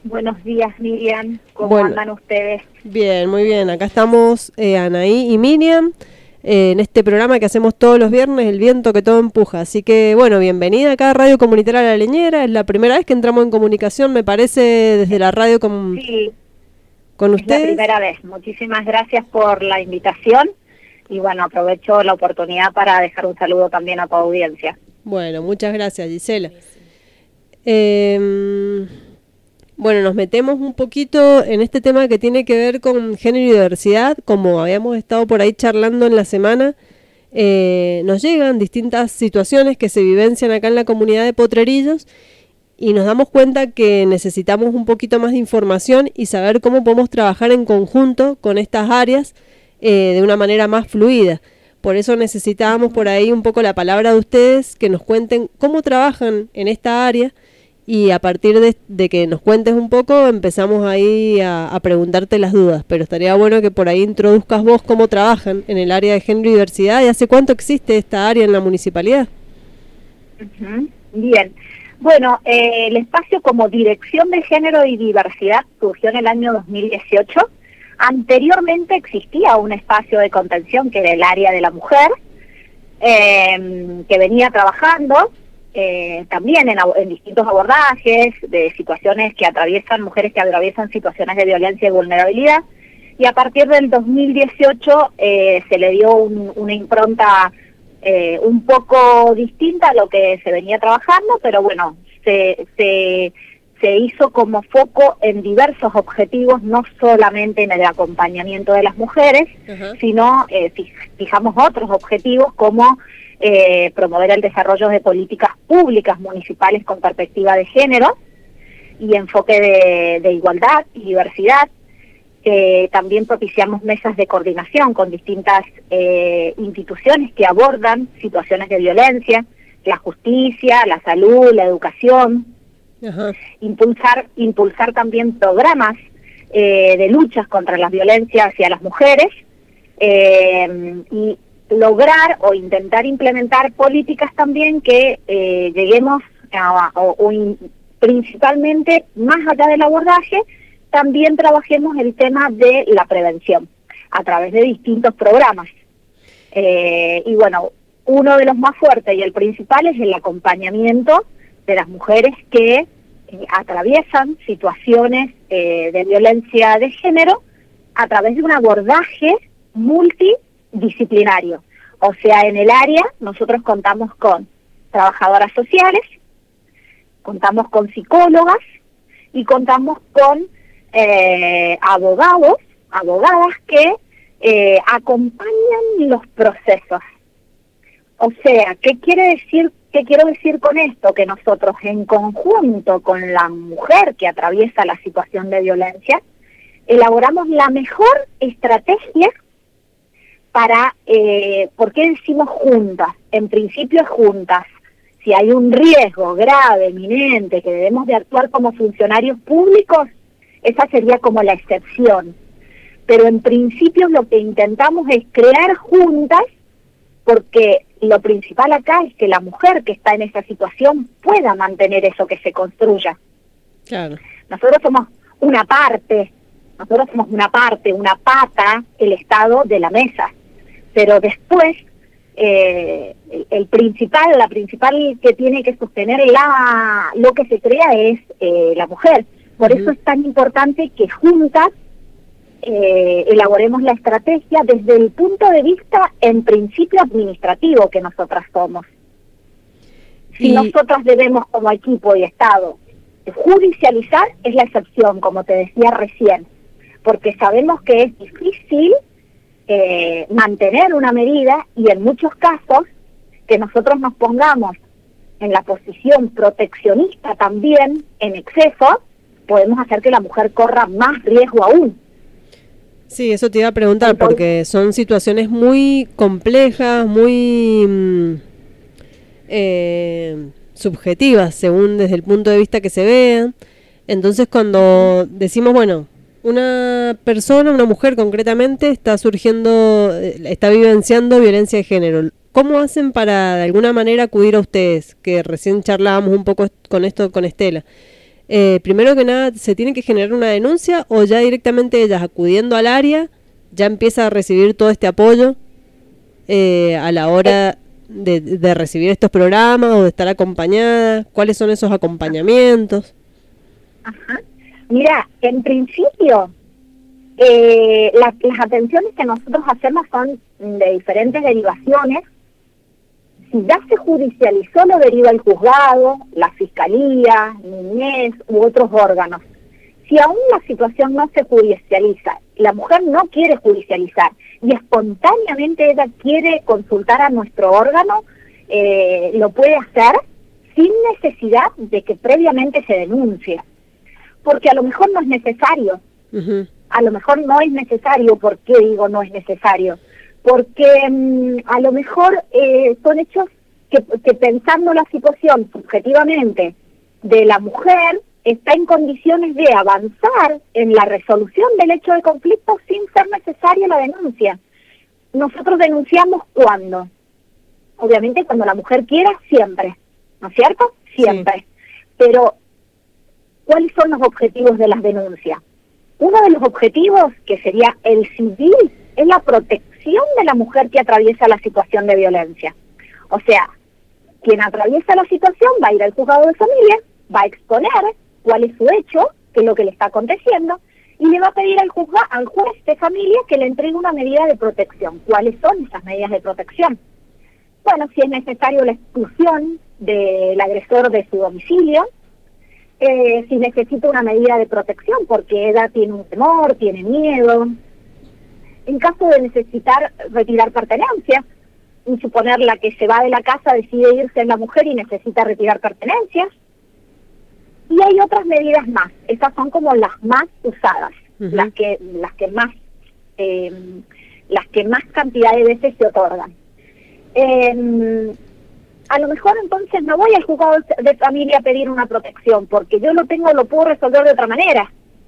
Buenos días, Miriam. ¿Cómo andan ustedes? Bien, muy bien. Acá estamos Anaí y Miriam en este programa que hacemos todos los viernes, El Viento que Todo Empuja. Así que, bueno, bienvenida acá a Radio Comunitaria La Leñera. Es la primera vez que entramos en comunicación, me parece, desde la radio con ustedes. Es la primera vez. Muchísimas gracias por la invitación. Y bueno, aprovecho la oportunidad para dejar un saludo también a tu audiencia. Bueno, muchas gracias, Gisela. Bueno, nos metemos un poquito en este tema que tiene que ver con género y diversidad. Como habíamos estado por ahí charlando en la semana, nos llegan distintas situaciones que se vivencian acá en la comunidad de Potrerillos y nos damos cuenta que necesitamos un poquito más de información y saber cómo podemos trabajar en conjunto con estas áreas de una manera más fluida. Por eso necesitábamos por ahí un poco la palabra de ustedes, que nos cuenten cómo trabajan en esta área. Y a partir de que nos cuentes un poco, empezamos ahí a preguntarte las dudas. Pero estaría bueno que por ahí introduzcas vos cómo trabajan en el área de género y diversidad y hace cuánto existe esta área en la municipalidad. Bien. Bueno, el espacio como Dirección de Género y Diversidad surgió en el año 2018. Anteriormente existía un espacio de contención que era el área de la mujer, que venía trabajando también en distintos abordajes de situaciones que atraviesan, mujeres que atraviesan situaciones de violencia y vulnerabilidad, y a partir del 2018 se le dio una impronta un poco distinta a lo que se venía trabajando, pero bueno, se hizo como foco en diversos objetivos, no solamente en el acompañamiento de las mujeres, sino fijamos otros objetivos como promover el desarrollo de políticas públicas municipales con perspectiva de género y enfoque de igualdad y diversidad. También propiciamos mesas de coordinación con distintas instituciones que abordan situaciones de violencia, la justicia, la salud, la educación. Impulsar también programas de luchas contra las violencias hacia las mujeres y lograr o intentar implementar políticas también que lleguemos principalmente más allá del abordaje, también trabajemos el tema de la prevención a través de distintos programas. Y bueno, uno de los más fuertes y el principal es el acompañamiento de las mujeres que atraviesan situaciones de violencia de género a través de un abordaje multidisciplinario. O sea, en el área nosotros contamos con trabajadoras sociales, contamos con psicólogas y contamos con abogados, abogadas que acompañan los procesos. O sea, ¿qué quiero decir con esto? Que nosotros en conjunto con la mujer que atraviesa la situación de violencia, elaboramos la mejor estrategia para, ¿por qué decimos juntas? En principio es juntas. Si hay un riesgo grave, eminente, que debemos de actuar como funcionarios públicos, esa sería como la excepción. Pero en principio lo que intentamos es crear juntas, porque lo principal acá es que la mujer que está en esa situación pueda mantener eso que se construya. Claro. Nosotros somos una parte, una pata, el Estado de la mesa. Pero después, la principal que tiene que sostener lo que se crea es la mujer. Por eso es tan importante que juntas elaboremos la estrategia desde el punto de vista, en principio, administrativo que nosotras somos. Si nosotras debemos como equipo y Estado judicializar, es la excepción, como te decía recién, porque sabemos que es difícil mantener una medida y en muchos casos que nosotros nos pongamos en la posición proteccionista también en exceso, podemos hacer que la mujer corra más riesgo aún. Sí, eso te iba a preguntar. Entonces, porque son situaciones muy complejas, muy subjetivas, según desde el punto de vista que se vean. Entonces, cuando decimos, bueno, una persona, una mujer concretamente, está vivenciando violencia de género, ¿cómo hacen para de alguna manera acudir a ustedes? Que recién charlábamos un poco con esto con Estela. primero que nada, ¿se tiene que generar una denuncia o ya directamente ellas acudiendo al área ya empieza a recibir todo este apoyo a la hora de recibir estos programas o de estar acompañada? ¿Cuáles son esos acompañamientos? Ajá. Mira, en principio, las atenciones que nosotros hacemos son de diferentes derivaciones. Si ya se judicializó, lo deriva el juzgado, la fiscalía, niñez u otros órganos. Si aún la situación no se judicializa, la mujer no quiere judicializar y espontáneamente ella quiere consultar a nuestro órgano, lo puede hacer sin necesidad de que previamente se denuncie. Porque a lo mejor no es necesario. Uh-huh. A lo mejor no es necesario. ¿Por qué digo no es necesario? Porque a lo mejor son hechos que pensando la situación subjetivamente de la mujer, está en condiciones de avanzar en la resolución del hecho de conflicto sin ser necesaria la denuncia. Nosotros denunciamos ¿cuándo? Obviamente cuando la mujer quiera, siempre, ¿no es cierto? Siempre. Sí. Pero, ¿cuáles son los objetivos de las denuncias? Uno de los objetivos, que sería el civil, es la protección de la mujer que atraviesa la situación de violencia. O sea, quien atraviesa la situación va a ir al juzgado de familia, va a exponer cuál es su hecho, qué es lo que le está aconteciendo, y le va a pedir al juez de familia que le entregue una medida de protección. ¿Cuáles son esas medidas de protección? Bueno, si es necesario la expulsión del agresor de su domicilio, si necesita una medida de protección porque ella tiene un temor, tiene miedo. En caso de necesitar retirar pertenencias, y suponer la que se va de la casa decide irse en la mujer y necesita retirar pertenencias. Y hay otras medidas más, esas son como las más usadas, uh-huh. las que más cantidad de veces se otorgan. A lo mejor entonces no voy al juzgado de familia a pedir una protección, porque yo lo puedo resolver de otra manera.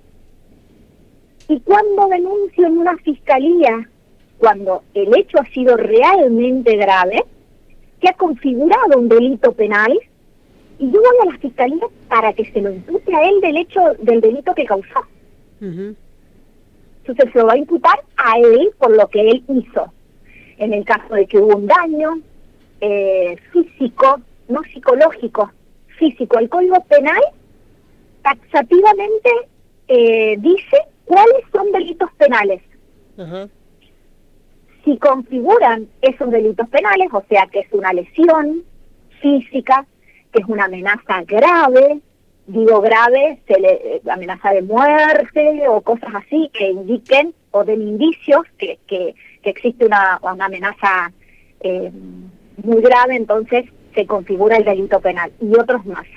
Y cuando denuncio en una fiscalía, cuando el hecho ha sido realmente grave, que ha configurado un delito penal, y yo voy a la fiscalía para que se lo impute a él del delito que causó. Uh-huh. Entonces se lo va a imputar a él por lo que él hizo. En el caso de que hubo un daño físico, no psicológico, físico. El Código Penal taxativamente dice cuáles son delitos penales. Uh-huh. Si configuran esos delitos penales, o sea que es una lesión física, que es una amenaza grave, digo grave, amenaza de muerte o cosas así que indiquen o den indicios que existe una amenaza muy grave, entonces se configura el delito penal y otros más.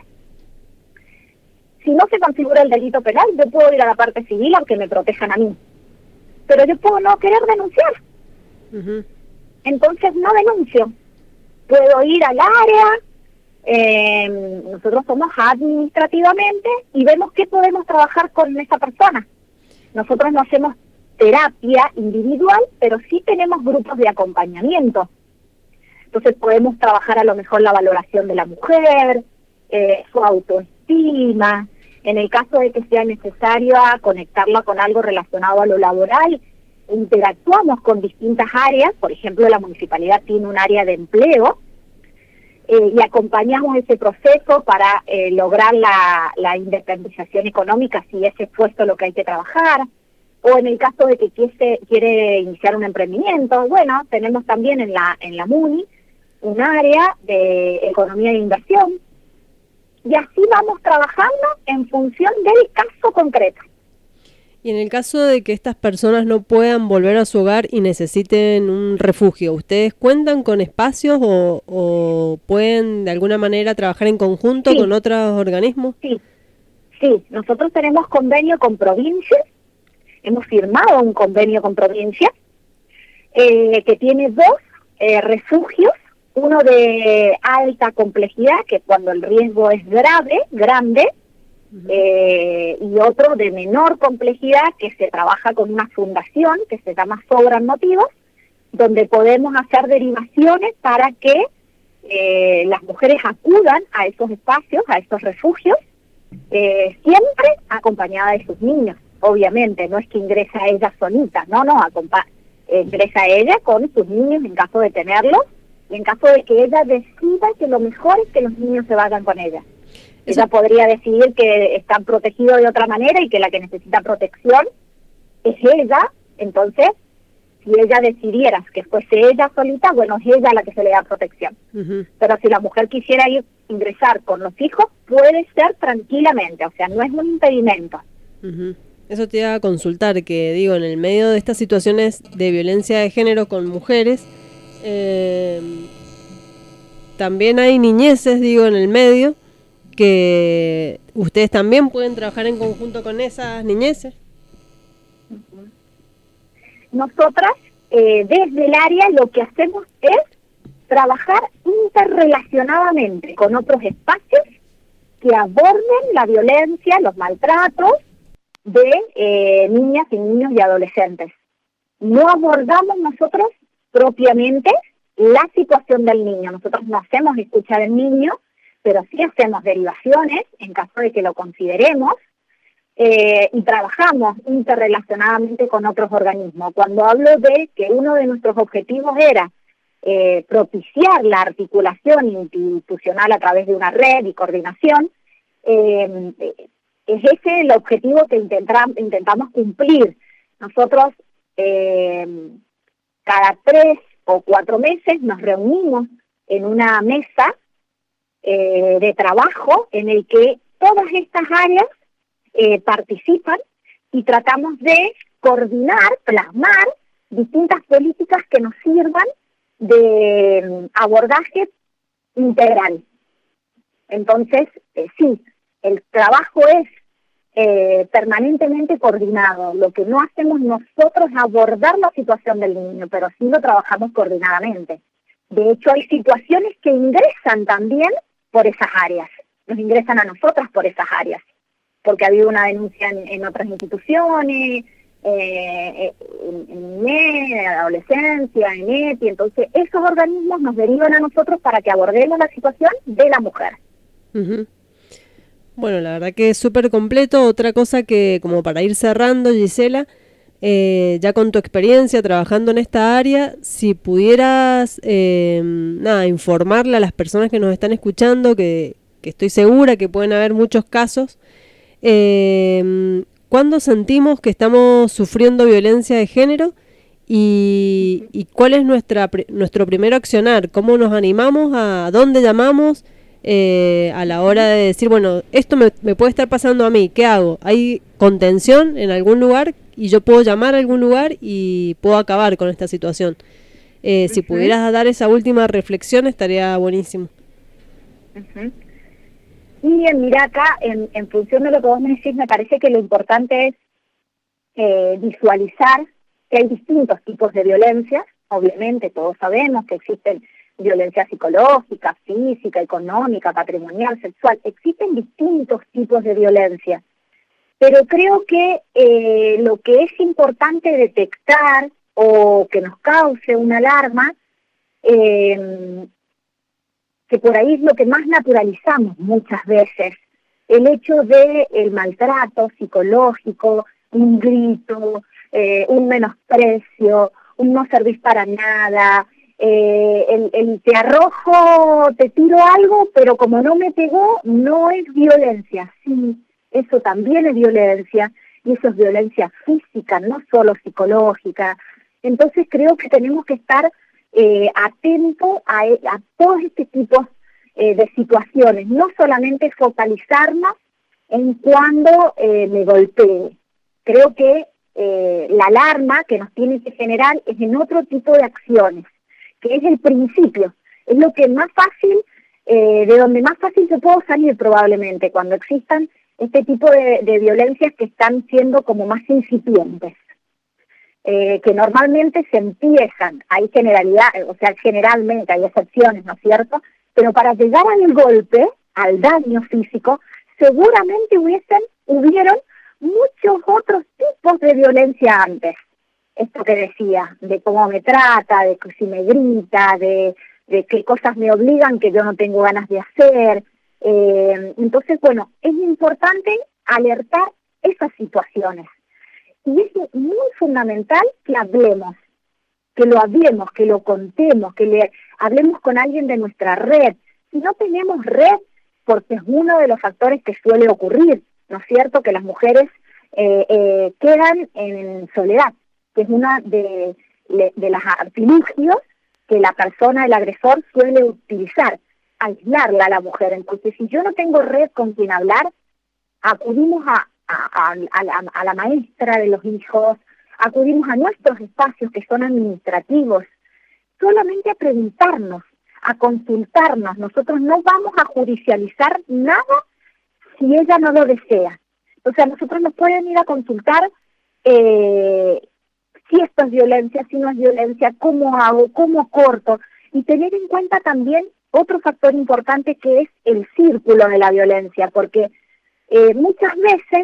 Si no se configura el delito penal, yo puedo ir a la parte civil aunque me protejan a mí, pero yo puedo no querer denunciar. Uh-huh. Entonces no denuncio, puedo ir al área. Nosotros somos administrativamente y vemos qué podemos trabajar con esa persona. Nosotros no hacemos terapia individual, pero sí tenemos grupos de acompañamiento. Entonces podemos trabajar a lo mejor la valoración de la mujer, su autoestima. En el caso de que sea necesario conectarla con algo relacionado a lo laboral, interactuamos con distintas áreas. Por ejemplo, la municipalidad tiene un área de empleo, y acompañamos ese proceso para lograr la independización económica, si ese es puesto lo que hay que trabajar, o en el caso de que quiere iniciar un emprendimiento, bueno, tenemos también en la MUNI un área de economía de inversión, y así vamos trabajando en función del caso concreto. Y en el caso de que estas personas no puedan volver a su hogar y necesiten un refugio, ¿ustedes cuentan con espacios o pueden de alguna manera trabajar en conjunto con otros organismos? Sí, nosotros tenemos convenio con provincias, hemos firmado un convenio con provincias que tiene 2 refugios, uno de alta complejidad, que cuando el riesgo es grande, y otro de menor complejidad, que se trabaja con una fundación que se llama Sobran Motivos, donde podemos hacer derivaciones para que las mujeres acudan a esos espacios, a esos refugios, siempre acompañada de sus niños, obviamente, no es que ingresa ella solita, no, ingresa ella con sus niños en caso de tenerlos, y en caso de que ella decida que lo mejor es que los niños se vayan con ella. Ella podría decidir que están protegidos de otra manera y que la que necesita protección es ella. Entonces, si ella decidiera que fuese ella solita, bueno, es ella la que se le da protección. Pero si la mujer quisiera ingresar con los hijos, puede ser tranquilamente, o sea, no es un impedimento. Eso te iba a consultar, que digo, en el medio de estas situaciones de violencia de género con mujeres, también hay niñeces, digo, en el medio, que ustedes también pueden trabajar en conjunto con esas niñeces. Nosotras, desde el área, lo que hacemos es trabajar interrelacionadamente con otros espacios que aborden la violencia, los maltratos de niñas y niños y adolescentes. No abordamos nosotros propiamente la situación del niño. Nosotros no hacemos escucha del niño, pero sí hacemos derivaciones en caso de que lo consideremos, y trabajamos interrelacionadamente con otros organismos. Cuando hablo de que uno de nuestros objetivos era propiciar la articulación institucional a través de una red y coordinación, es ese el objetivo que intentamos cumplir. Nosotros cada 3 o 4 meses nos reunimos en una mesa de trabajo en el que todas estas áreas participan y tratamos de coordinar, plasmar distintas políticas que nos sirvan de abordaje integral. Entonces, sí, el trabajo es permanentemente coordinado. Lo que no hacemos nosotros es abordar la situación del niño, pero sí lo trabajamos coordinadamente. De hecho, hay situaciones que ingresan también por esas áreas, nos ingresan a nosotras por esas áreas, porque ha habido una denuncia en otras instituciones, en INE, en adolescencia, en ETI, entonces esos organismos nos derivan a nosotros para que abordemos la situación de la mujer. Bueno, la verdad que es súper completo. Otra cosa que, como para ir cerrando, Gisela, ya con tu experiencia trabajando en esta área, si pudieras informarle a las personas que nos están escuchando, que estoy segura que pueden haber muchos casos, ¿cuándo sentimos que estamos sufriendo violencia de género y cuál es nuestro primer accionar? ¿Cómo nos animamos? ¿A dónde llamamos? A la hora de decir, bueno, esto me puede estar pasando a mí, ¿qué hago? ¿Hay contención en algún lugar y yo puedo llamar a algún lugar y puedo acabar con esta situación? Si pudieras dar esa última reflexión estaría buenísimo. Y mira, acá, en función de lo que vos me decís, me parece que lo importante es visualizar que hay distintos tipos de violencia. Obviamente todos sabemos que existen violencia psicológica, física, económica, patrimonial, sexual. Existen distintos tipos de violencia. Pero creo que lo que es importante detectar o que nos cause una alarma, que por ahí es lo que más naturalizamos muchas veces, el hecho de el maltrato psicológico, un grito, un menosprecio, un no servís para nada, el te arrojo, te tiro algo, pero como no me pegó, no es violencia. Sí, eso también es violencia, y eso es violencia física, no solo psicológica. Entonces creo que tenemos que estar atento a todos este tipo de situaciones, no solamente focalizarnos en cuando me golpee. Creo que la alarma que nos tiene que generar es en otro tipo de acciones, que es el principio, es lo que más fácil, de donde más fácil se puede salir probablemente, cuando existan este tipo de violencias que están siendo como más incipientes. Que normalmente se empiezan, hay generalidad, o sea, generalmente hay excepciones, ¿no es cierto? Pero para llegar al golpe, al daño físico, seguramente hubieron muchos otros tipos de violencia antes. Esto que decía, de cómo me trata, de que si me grita, de qué cosas me obligan que yo no tengo ganas de hacer. Entonces, bueno, es importante alertar esas situaciones. Y es muy fundamental que hablemos, que lo contemos, que le hablemos con alguien de nuestra red. Si no tenemos red, porque es uno de los factores que suele ocurrir, ¿no es cierto?, que las mujeres quedan en soledad, que es una de los artilugios que la persona, el agresor, suele utilizar, aislarla a la mujer. Entonces, si yo no tengo red con quien hablar, acudimos a la maestra de los hijos, acudimos a nuestros espacios que son administrativos, solamente a preguntarnos, a consultarnos. Nosotros no vamos a judicializar nada si ella no lo desea. O sea, nosotros nos pueden ir a consultar si esto es violencia, si no es violencia, cómo hago, cómo corto, y tener en cuenta también otro factor importante que es el círculo de la violencia, porque muchas veces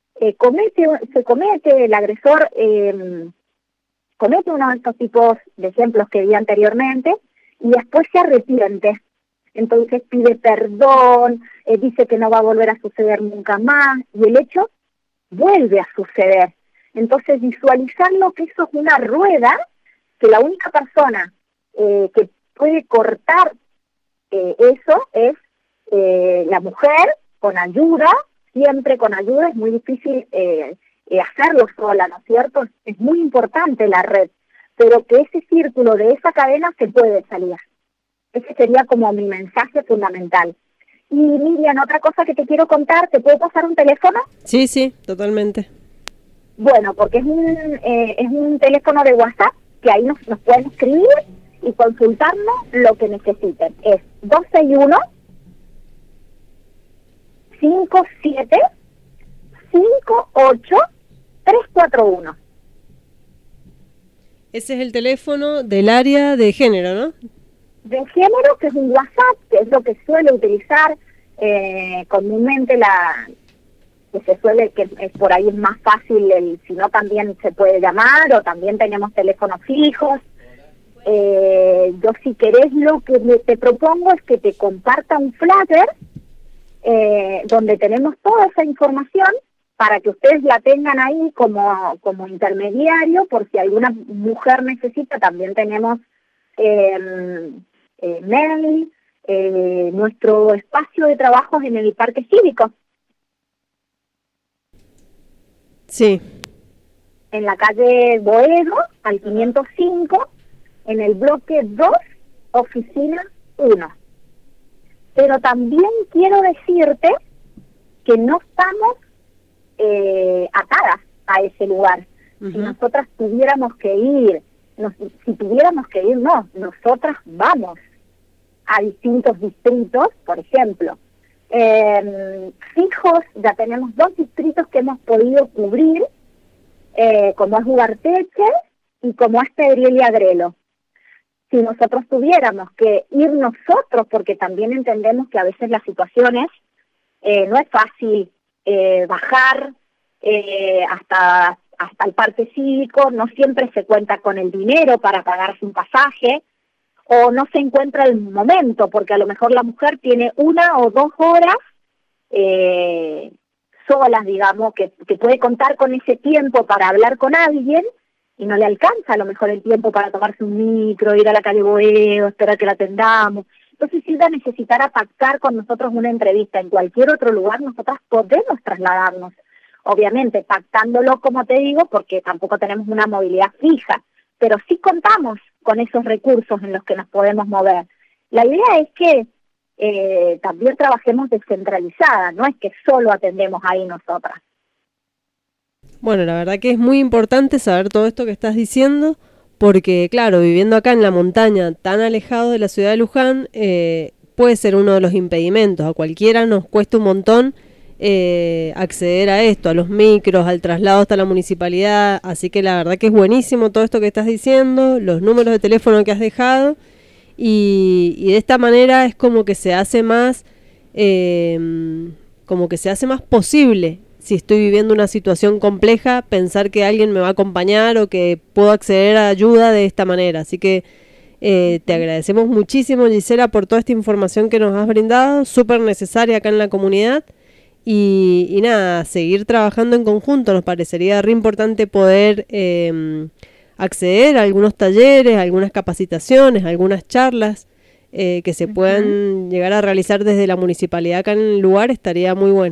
el agresor comete uno de estos tipos de ejemplos que vi anteriormente y después se arrepiente. Entonces pide perdón, dice que no va a volver a suceder nunca más, y el hecho vuelve a suceder. Entonces visualizar lo que eso es una rueda, que la única persona que puede cortar eso es la mujer, con ayuda, siempre con ayuda. Es muy difícil hacerlo sola, ¿no es cierto? Es muy importante la red, pero que ese círculo de esa cadena se puede salir. Ese sería como mi mensaje fundamental. Y Miriam, otra cosa que te quiero contar, ¿te puedo pasar un teléfono? Sí, sí, totalmente. Bueno, porque es un teléfono de WhatsApp, que ahí nos pueden escribir y consultarnos lo que necesiten. Es 261-57-58-341. Ese es el teléfono del área de género, ¿no? De género, que es un WhatsApp, que es lo que suele utilizar comúnmente que es por ahí es más fácil, si no también se puede llamar, o también tenemos teléfonos fijos. Yo, si querés, lo que te propongo es que te comparta un flyer donde tenemos toda esa información para que ustedes la tengan ahí como intermediario, por si alguna mujer necesita. También tenemos mail, nuestro espacio de trabajo en el Parque Cívico. Sí. En la calle Boedo, al 505, en el bloque 2, oficina 1. Pero también quiero decirte que no estamos atadas a ese lugar. Uh-huh. Si nosotras tuviéramos que ir, nosotras vamos a distintos distritos, por ejemplo. Fijos, ya tenemos 2 distritos que hemos podido cubrir, como es Ugarteche y como es Pedriel y Agrelo. Si nosotros tuviéramos que ir nosotros, porque también entendemos que a veces las situaciones no es fácil bajar hasta el Parque Cívico, no siempre se cuenta con el dinero para pagarse un pasaje, o no se encuentra el momento, porque a lo mejor la mujer tiene 1 o 2 horas solas, digamos, que puede contar con ese tiempo para hablar con alguien, y no le alcanza a lo mejor el tiempo para tomarse un micro, ir a la calle Boedo, esperar que la atendamos. Entonces, si ella necesitara pactar con nosotros una entrevista en cualquier otro lugar, nosotras podemos trasladarnos. Obviamente, pactándolo, como te digo, porque tampoco tenemos una movilidad fija, pero sí contamos con esos recursos en los que nos podemos mover. La idea es que también trabajemos descentralizada, no es que solo atendemos ahí nosotras. Bueno, la verdad que es muy importante saber todo esto que estás diciendo, porque claro, viviendo acá en la montaña, tan alejado de la ciudad de Luján, puede ser uno de los impedimentos. A cualquiera nos cuesta un montón acceder a esto, a los micros, al traslado hasta la municipalidad, así que la verdad que es buenísimo todo esto que estás diciendo, los números de teléfono que has dejado, y de esta manera es como que se hace más posible, si estoy viviendo una situación compleja, pensar que alguien me va a acompañar o que puedo acceder a ayuda de esta manera. Así que Te agradecemos muchísimo, Gisela, por toda esta información que nos has brindado, súper necesaria acá en la comunidad. Y nada, seguir trabajando en conjunto. Nos parecería re importante poder acceder a algunos talleres, a algunas capacitaciones, a algunas charlas que se puedan llegar a realizar desde la municipalidad acá en el lugar. Estaría muy bueno.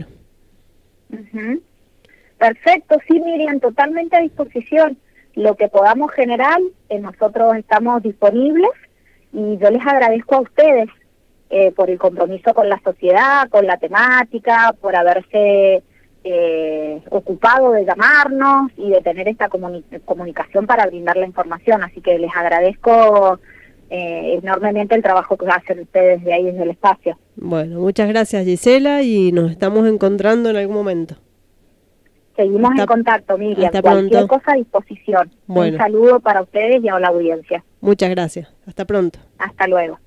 Perfecto, sí, Miriam, totalmente a disposición. Lo que podamos generar, nosotros estamos disponibles, y yo les agradezco a ustedes por el compromiso con la sociedad, con la temática, por haberse ocupado de llamarnos y de tener esta comunicación para brindar la información. Así que les agradezco enormemente el trabajo que hacen ustedes de ahí desde el espacio. Bueno, muchas gracias, Gisela, y nos estamos encontrando en algún momento. Seguimos en contacto, Miriam. Hasta Cualquier pronto. cosa a disposición. Bueno. Un saludo para ustedes y a la audiencia. Muchas gracias. Hasta pronto. Hasta luego.